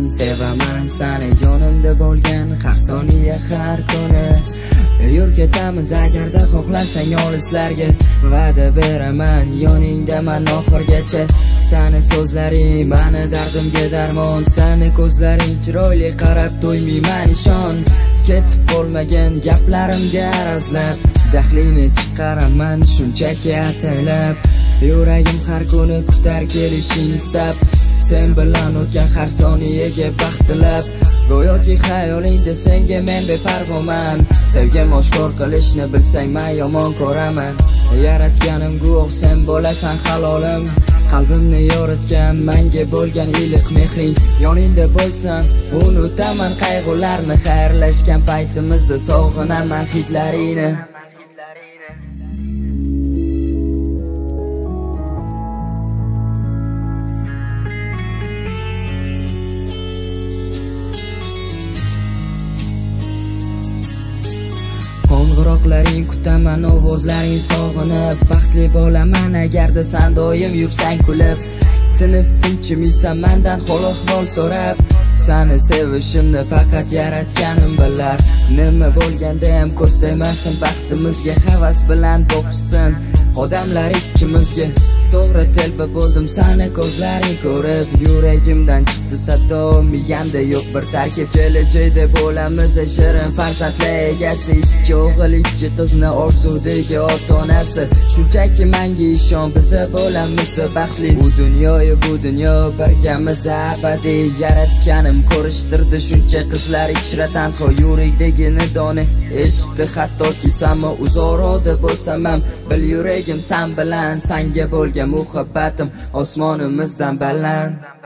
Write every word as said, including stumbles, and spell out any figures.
sevaman seni yonimda bo'lgan har soniya har kuni. Yur ketamiz agarda xohlasang olislarga, va'da beraman yoningdaman oxirgacha. Seni so'zlaring mani dardimga darmon, seni ko'zlaring chiroyli qarab to'ymayman ishon. Ketib qolmagan gaplarimga arazlab, jahlingni chiqaraman shunchaki ataylab. Yuragim har kuni kutar kelishing istab, sen bilan o'tgan har soniyaga baxt tilab. Go'yoki xayolingda senga men beparvoman, sevgim oshkor qilishni bilsang men yomon ko'raman. Yaratganim guvoh sen bo'lasan halolim, qalbimni yoritgan menga bo'lgan iliq mehring. Yoningda bo'lsam unutaman qayg'ularni, xayrlashgan paytimizda sog'inaman hidlaringni. Qo'ng'iroqlaring kutaman, ovozlaring sog'inib, baxtli bo'laman agarda sen doim yursang kulib. Tinib tinchimaysan mendan hol-ahvol so'rab, seni sevishimni faqat yaratganim bilar. Nima bo'lganda ham ko'z tegmasin baxtimizga, havas bilan boqishsin odamlar ikkimizga. To'g'ri telba bo'ldim seni ko'zlaring ko'rib, yuragimdan chiqdi sado, miyamda yo'q bir tarkib. Kelajakda bo'lamiz shirin farzandlar egasi, ikki o'g'il ikki qizni orzudagi ota-onasi. Shunchaki menga ishon, biz bo'lamiz baxtli. Bu dunyoyu bu dunyo birgamiz abadiy. Yaratganim ko'rishtirdi shuncha qizlar ichra tanho, yurakdagi nidoni eshitdi hattoki samo. Uzoqroqda bo'lsam ham bil yuragim sen bilan, senga bo'lgan muhabbatim osmonimizdan baland.